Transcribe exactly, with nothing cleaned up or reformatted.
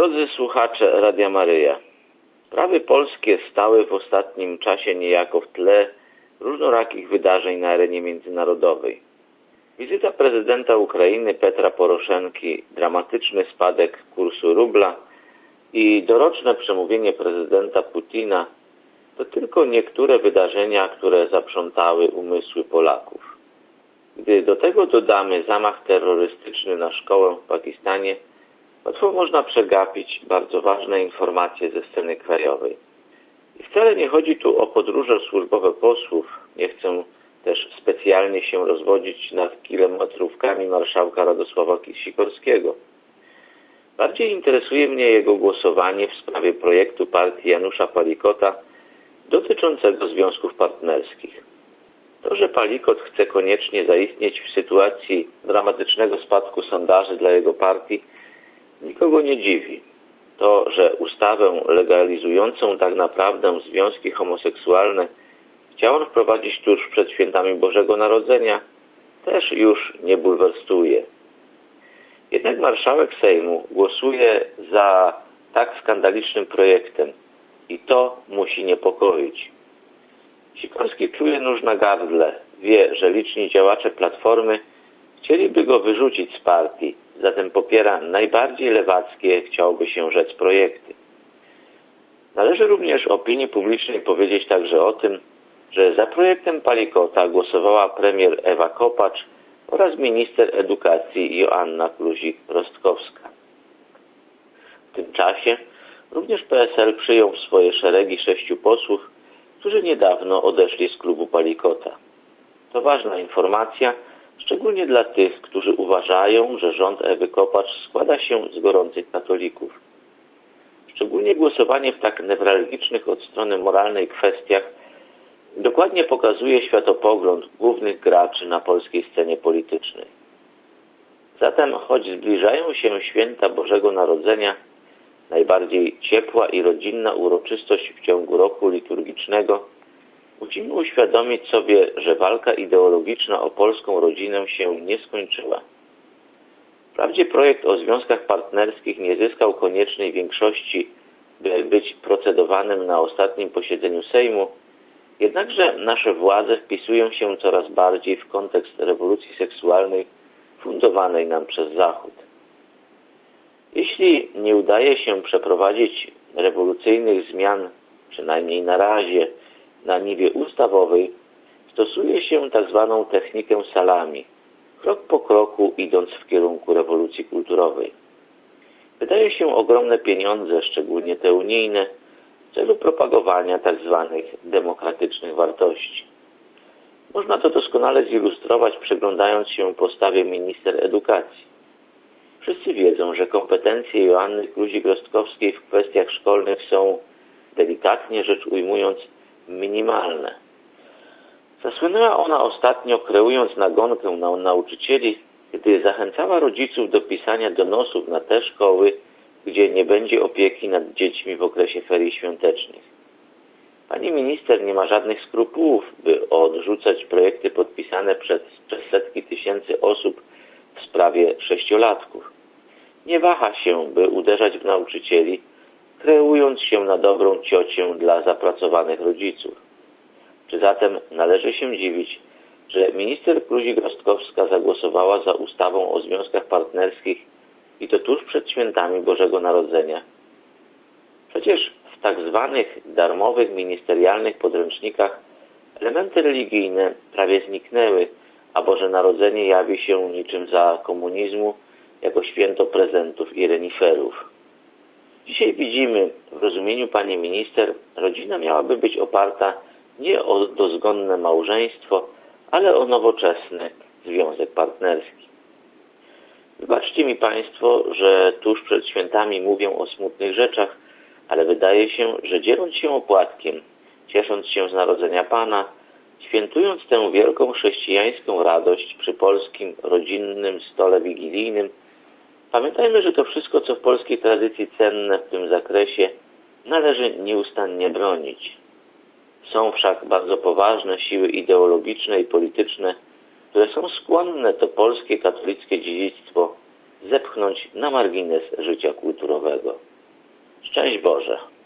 Drodzy słuchacze Radia Maryja, sprawy polskie stały w ostatnim czasie niejako w tle różnorakich wydarzeń na arenie międzynarodowej. Wizyta prezydenta Ukrainy Petra Poroszenki, dramatyczny spadek kursu rubla i doroczne przemówienie prezydenta Putina to tylko niektóre wydarzenia, które zaprzątały umysły Polaków. Gdy do tego dodamy zamach terrorystyczny na szkołę w Pakistanie, łatwo można przegapić bardzo ważne informacje ze sceny krajowej. I wcale nie chodzi tu o podróże służbowe posłów. Nie chcę też specjalnie się rozwodzić nad kilometrówkami marszałka Radosława Sikorskiego. Bardziej interesuje mnie jego głosowanie w sprawie projektu partii Janusza Palikota dotyczącego związków partnerskich. To, że Palikot chce koniecznie zaistnieć w sytuacji dramatycznego spadku sondaży dla jego partii, nikogo nie dziwi. To, że ustawę legalizującą tak naprawdę związki homoseksualne chciał on wprowadzić tuż przed świętami Bożego Narodzenia, też już nie bulwersuje. Jednak marszałek Sejmu głosuje za tak skandalicznym projektem i to musi niepokoić. Sikorski czuje nóż na gardle, wie, że liczni działacze Platformy chcieliby go wyrzucić z partii, zatem popiera najbardziej lewackie, chciałoby się rzec, projekty. Należy również opinii publicznej powiedzieć także o tym, że za projektem Palikota głosowała premier Ewa Kopacz oraz minister edukacji Joanna Kluzik-Rostkowska. W tym czasie również P S L przyjął w swoje szeregi sześciu posłów, którzy niedawno odeszli z klubu Palikota. To ważna informacja, szczególnie dla tych, którzy uważają, że rząd Ewy Kopacz składa się z gorących katolików. Szczególnie głosowanie w tak newralgicznych od strony moralnej kwestiach dokładnie pokazuje światopogląd głównych graczy na polskiej scenie politycznej. Zatem, choć zbliżają się święta Bożego Narodzenia, najbardziej ciepła i rodzinna uroczystość w ciągu roku liturgicznego, musimy uświadomić sobie, że walka ideologiczna o polską rodzinę się nie skończyła. Wprawdzie projekt o związkach partnerskich nie zyskał koniecznej większości, by być procedowanym na ostatnim posiedzeniu Sejmu, jednakże nasze władze wpisują się coraz bardziej w kontekst rewolucji seksualnej fundowanej nam przez Zachód. Jeśli nie udaje się przeprowadzić rewolucyjnych zmian, przynajmniej na razie, na niwie ustawowej, stosuje się tzw. technikę salami, krok po kroku idąc w kierunku rewolucji kulturowej. Wydaje się ogromne pieniądze, szczególnie te unijne, w celu propagowania tzw. demokratycznych wartości. Można to doskonale zilustrować, przyglądając się postawie minister edukacji. Wszyscy wiedzą, że kompetencje Joanny Kluzik-Rostkowskiej w kwestiach szkolnych są, delikatnie rzecz ujmując, minimalne. Zasłynęła ona ostatnio, kreując nagonkę na nauczycieli, gdy zachęcała rodziców do pisania donosów na te szkoły, gdzie nie będzie opieki nad dziećmi w okresie ferii świątecznych. Pani minister nie ma żadnych skrupułów, by odrzucać projekty podpisane przez, przez setki tysięcy osób w sprawie sześciolatków. Nie waha się, by uderzać w nauczycieli, kreując się na dobrą ciocię dla zapracowanych rodziców. Czy zatem należy się dziwić, że minister Kluzik-Rostkowska zagłosowała za ustawą o związkach partnerskich i to tuż przed świętami Bożego Narodzenia? Przecież w tak zwanych darmowych ministerialnych podręcznikach elementy religijne prawie zniknęły, a Boże Narodzenie jawi się niczym za komunizmu jako święto prezentów i reniferów. Dzisiaj widzimy, w rozumieniu pani minister, rodzina miałaby być oparta nie o dozgonne małżeństwo, ale o nowoczesny związek partnerski. Wybaczcie mi państwo, że tuż przed świętami mówię o smutnych rzeczach, ale wydaje się, że dzieląc się opłatkiem, ciesząc się z narodzenia Pana, świętując tę wielką chrześcijańską radość przy polskim rodzinnym stole wigilijnym, pamiętajmy, że to wszystko, co w polskiej tradycji cenne w tym zakresie, należy nieustannie bronić. Są wszak bardzo poważne siły ideologiczne i polityczne, które są skłonne to polskie katolickie dziedzictwo zepchnąć na margines życia kulturowego. Boże.